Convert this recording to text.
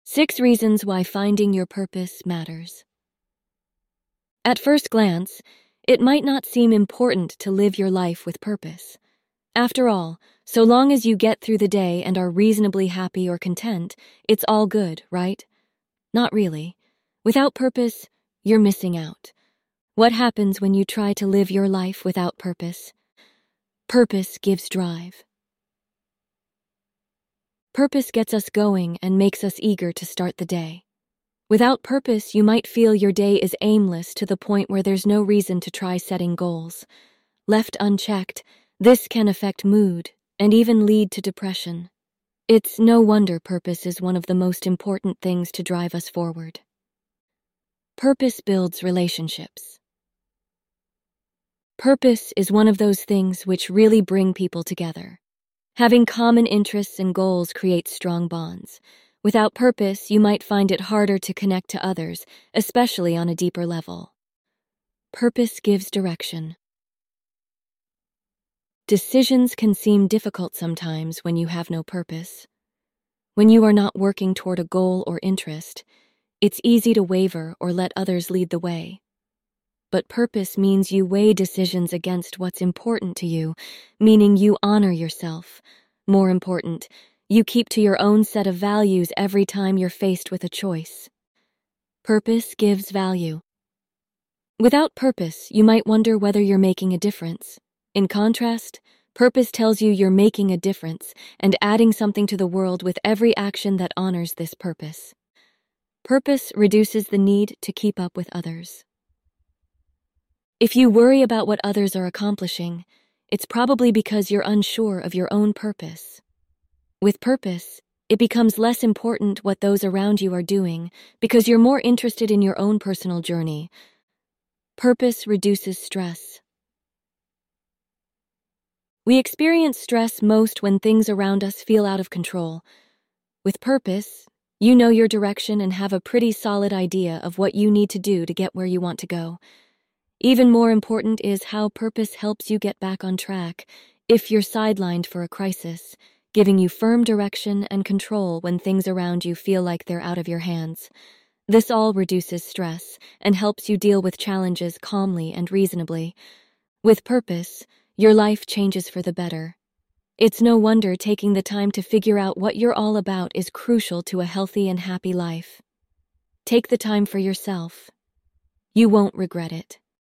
6 reasons why finding your purpose matters. At first glance, it might not seem important to live your life with purpose. After all, so long as you get through the day and are reasonably happy or content, it's all good, right? Not really. Without purpose, you're missing out. What happens when you try to live your life without purpose? Purpose gives drive. Purpose gets us going and makes us eager to start the day. Without purpose, you might feel your day is aimless to the point where there's no reason to try setting goals. Left unchecked, this can affect mood and even lead to depression. It's no wonder purpose is one of the most important things to drive us forward. Purpose builds relationships. Purpose is one of those things which really bring people together. Having common interests and goals creates strong bonds. Without purpose, you might find it harder to connect to others, especially on a deeper level. Purpose gives direction. Decisions can seem difficult sometimes when you have no purpose. When you are not working toward a goal or interest, it's easy to waver or let others lead the way. But purpose means you weigh decisions against what's important to you, meaning you honor yourself. More important, you keep to your own set of values every time you're faced with a choice. Purpose gives value. Without purpose, you might wonder whether you're making a difference. In contrast, purpose tells you you're making a difference and adding something to the world with every action that honors this purpose. Purpose reduces the need to keep up with others. If you worry about what others are accomplishing, it's probably because you're unsure of your own purpose. With purpose, it becomes less important what those around you are doing because you're more interested in your own personal journey. Purpose reduces stress. We experience stress most when things around us feel out of control. With purpose, you know your direction and have a pretty solid idea of what you need to do to get where you want to go. Even more important is how purpose helps you get back on track if you're sidelined for a crisis, giving you firm direction and control when things around you feel like they're out of your hands. This all reduces stress and helps you deal with challenges calmly and reasonably. With purpose, your life changes for the better. It's no wonder taking the time to figure out what you're all about is crucial to a healthy and happy life. Take the time for yourself. You won't regret it.